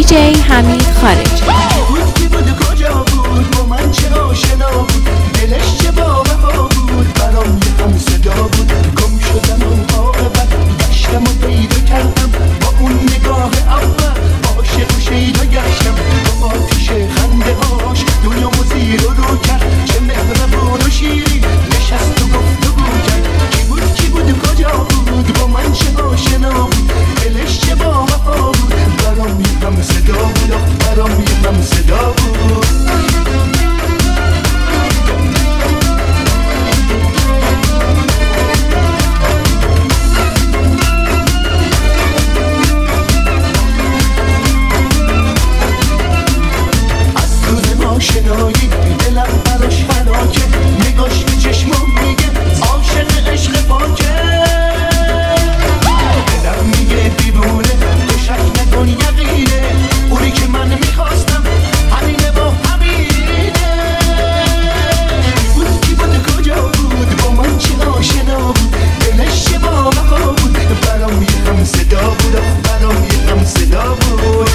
دیجی حمید خارجی. کی بود کجا بود با من چه آشنا بود دلش چه با وفا بود برام یه هم صدا بود گم شدم اون عاقبت گشتم و پیدا کردم با اون نگاه اول عاشق و شیدا گشتم با آتیش خنده هاش دنیا و زیر و رو کرد چه مهربون و شیرین نشست و گفت و گو کرد کی بود کجا بود با من چه آشنا بود دلش چه با وفا بود برام یه هم صدا بود برام یه هم صدا بود آشنایی دلم براش فلاکه نگاش به چشمم میگه عاشق عشق پاکه دلم میگه دیوونه تو شک نکن یقینه اونی که من میخواستم همینه با همینه کی بود کجا بود با من چه آشنا بود دلش چه با وفا بود برام یه هم صدا بود برام یه هم صدا بود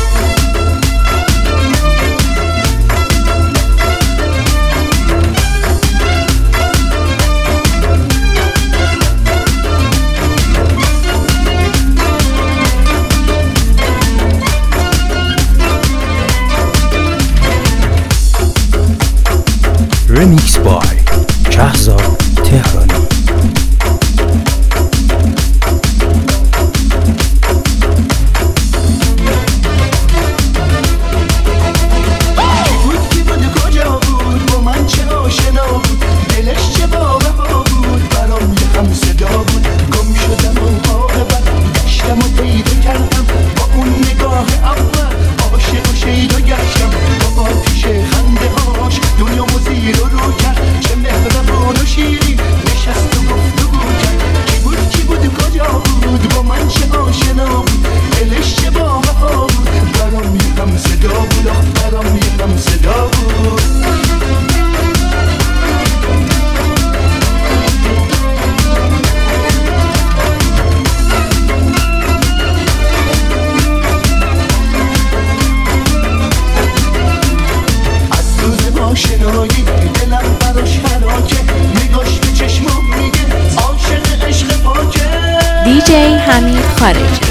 Remix by Shahzad Tehrani. کی بود کجا بود با من چه آشنا بود دلش چه با وفا بود برام یه هم صدا بود گم شدم اون عاقبت گشتم و پیدا کردم با اون نگاه اول عاشق و شیدا گشتم با آتیش خنده هاش دنیا و زیر و رو کرد چه مهربون و شیرین نشست و گفت و گو کرد کی بود کجا بود با من چه آشنا بود دلش چه با وفا بود برام یه هم صدا بود برام یه هم صدا بود آشنایی دلم براش فلاکه نگاش به چشمم میگه عاشق عشق پاکه دیجی حمید خارجی.